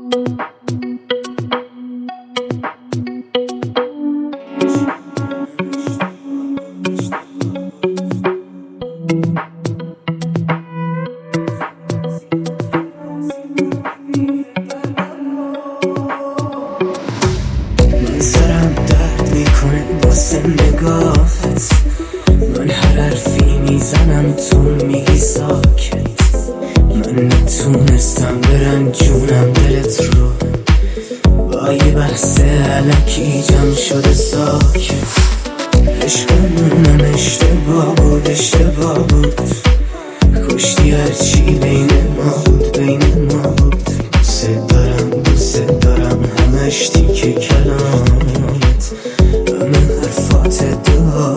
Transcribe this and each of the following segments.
سرم درد میکنه واسه نگاهت، من هر حرفی میزنم تو میگی ساکت. من نتونستم برنجونم دلت رو با یه بحث علکی جمع شده ساکت. عشقمونم اشتباه بود، کشتی هرچی بین ما بود. دوست دارم همش تیکه کلامت، همه حرفات دعا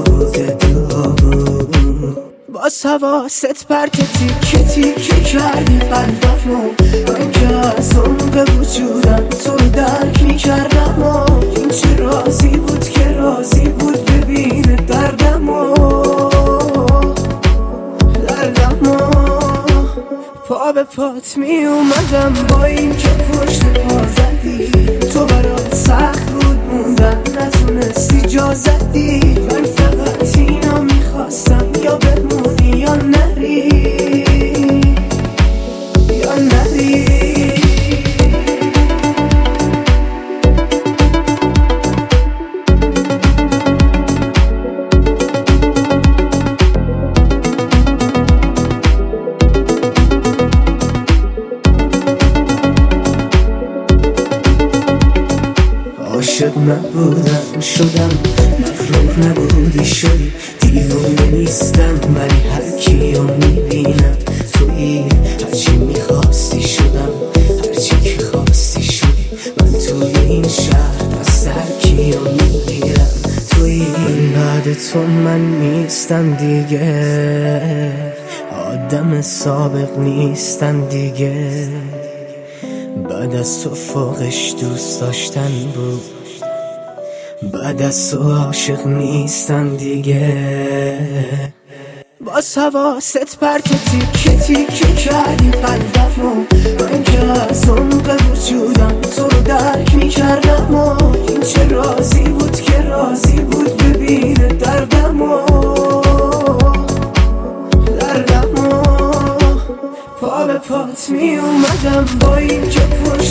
بود. باز حواست پرت تیکه کردی قلبمو، من که از عمق وجودم تو رو درک میکردم. این چه رازی بود که راضی بود ببینه دردمو. پا به پات می اومدم با این که پشت پا زدی، تو برات سخت بود موندن نتونستی جا زدی. من فقط اینا میخواستم یا بمونی یا نری. عاشق نبودم شدم، مغرور نبودی شدی. دیوونه نیستم ولی هر کیو میبینم تویی. هرچی میخواستی شدم، هرچی که خواستی شدی. من توی این شهر دست هر کیو میگیرم تویی. بعد تو من نیستم دیگه، آدم سابق نیستم دیگه. بعد از تو فوقش دوست داشتن بود، بعد از تو عاشق نیستم دیگه. باز حواست پرت تیکه کردی قلبمو، من که از عمق وجودم تو رو درک میکردم. این چه رازی بود که راضی بود ببینه دردمو. پا به پات می اومدم با این که